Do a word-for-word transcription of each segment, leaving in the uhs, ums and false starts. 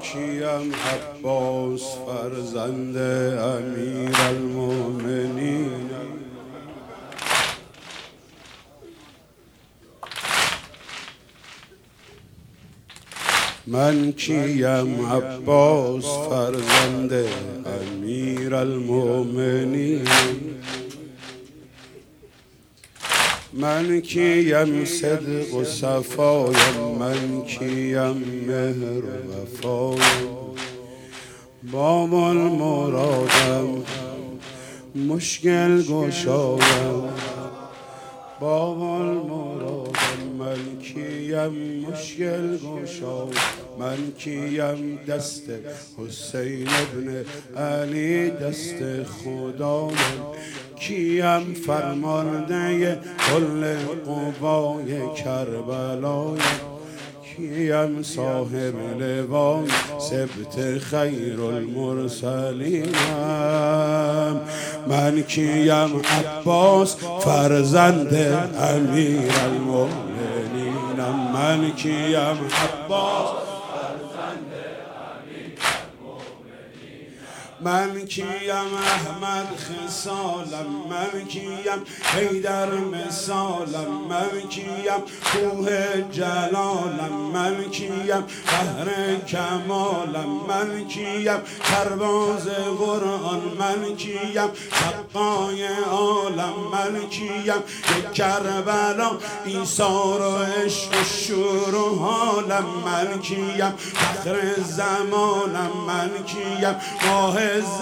کیم عباس فرزند امیرالمومنین. من کیم عباس فرزند امیرالمومنین. من کیم صدق و صفایم، من کیم مهر و وفایم. باب المرادم مشکل گشایم، باب المرادم من کیم مشکل گشایم. من کیم دست حسین ابن علی دست خدایم. کیم فرمانده کل قوای کربلایم. کیم صاحب لوای سبت خیر المرسلینم. من کیم عباس فرزند امیرالمومنینم. من کیم عباس من کیم احمد خصالم، من کیم حیدر مثالم. من کیم کوه جلالم، من کیم بحر کمالم. من کیم سرباز قرآن، من کیم سقای عالم. من کیم یک کربلا ایثار و عشق و شور و حالم. من کیم فخر زمانم، من کیم ماه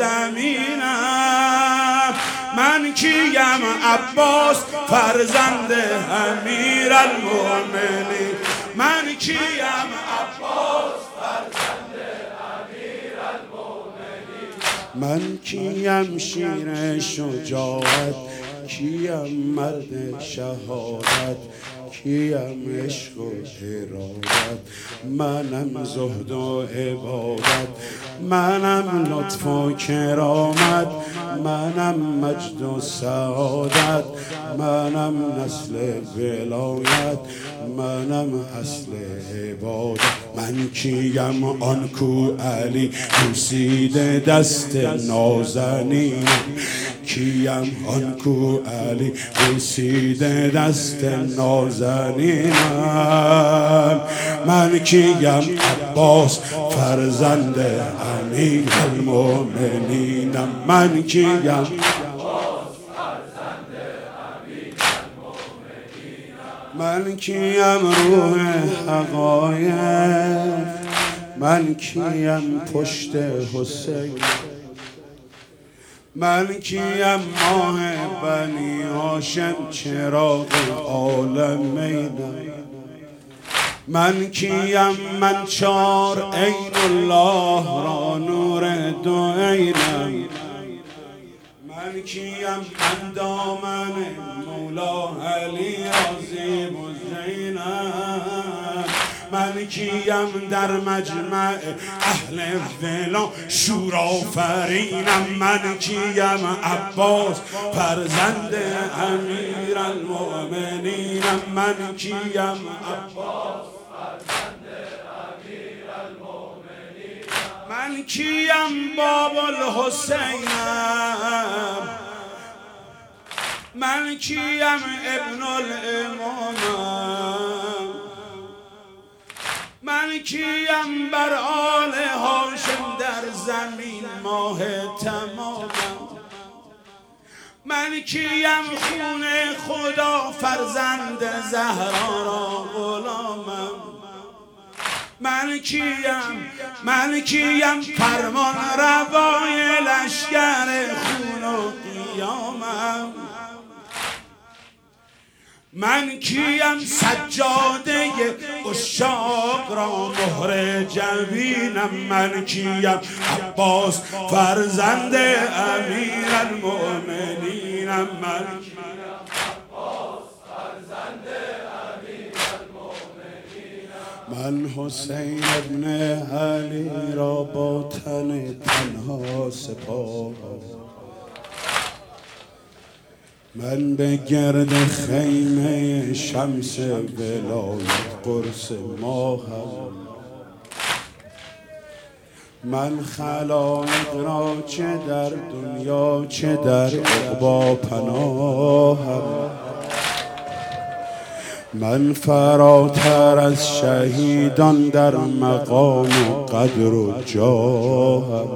زمینم. من کیم عباس فرزند امیرالمومنین. من کیم عباس فرزند امیرالمومنین. من کیم شیر شجاعت، کیم مرد شهادت. کیم عشق و ارادت، منم زهد و عبادت. منم لطف و کرامت، منم مجد و سعادت. منم نسل ولایت، منم اصل عبادت. من کیم آن کو علی بوسیده دست نازنینم. کیم آن کو علی بوسیده دست نازنینم. من کیم عباس فرزند امیرالمومنینم. من کیم من کیم روح حقایق. من کیم پشت حسین. من کیم ماه بنی هاشم چراغ عالمینم. من کیم من چار عین الله را نور دو عینم. من کیم من دامن مولا علی عظیم الزینم. من کیم در مجمع اهل ولا شورآفرینم. من کیم عباس فرزند امیرالمومنینم. من کیم عباس فرزند امیرالمومنینم. من کیم باب الحسینم. من کیم ابن الامامم. من کیم بر آل هاشم در زمین ماه تمامم. من کیم خون خدا فرزند زهرا را غلامم. من کیم من کیم فرمان روای لشکر خون و قیامم. من کیم سجاده عشاق را مهر جبینم. من کیم عباس فرزند امیرالمومنینم. من کیم عباس فرزند امیرالمومنینم. من حسین ابن علی را با تن تنها سپاهم. من به گرد خیمه شمس ولایت قرص ماهم. من خلایق را چه در دنیا چه در عقبی پناهم. من فراتر از شهیدان در مقام و قدر و جاهم.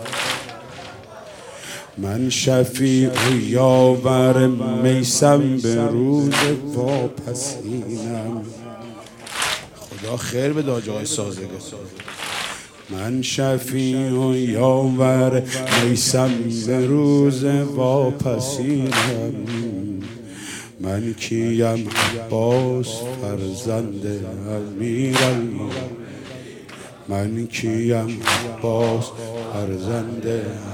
من شفیع و یاور میسم به روز واپسینم. خدا خیر به داج آقای سازگار. من شفیع و یاور میسم به روز واپسینم. من کیم عباس فرزند امیرالمومنین. من کیم عباس فرزند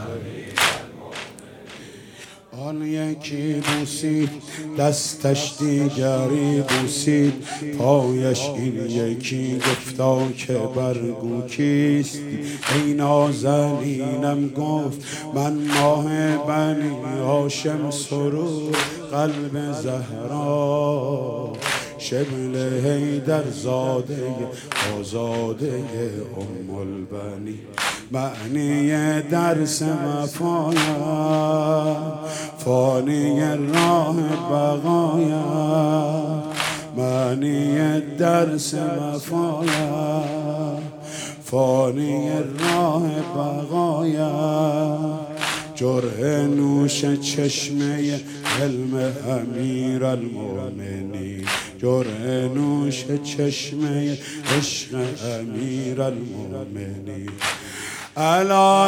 آن یکی بوسید دستش دیگری بوسید پایش، این یکی گفتا که برگو کیست. ای نازنینم گفت من ماه بنی هاشم سرور قلب زهرا شبل حیدر زاده آزاده ام البنی. معنی درس وفایا فانی راه بقایا. معنی درس وفایا فانی راه بقایا. جرعه نوش چشمه علم امیرالمومنین. جرعه نوش چشمه عشق امیرالمومنین. الا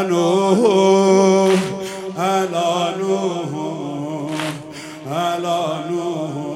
نوح الا نوح الا نوح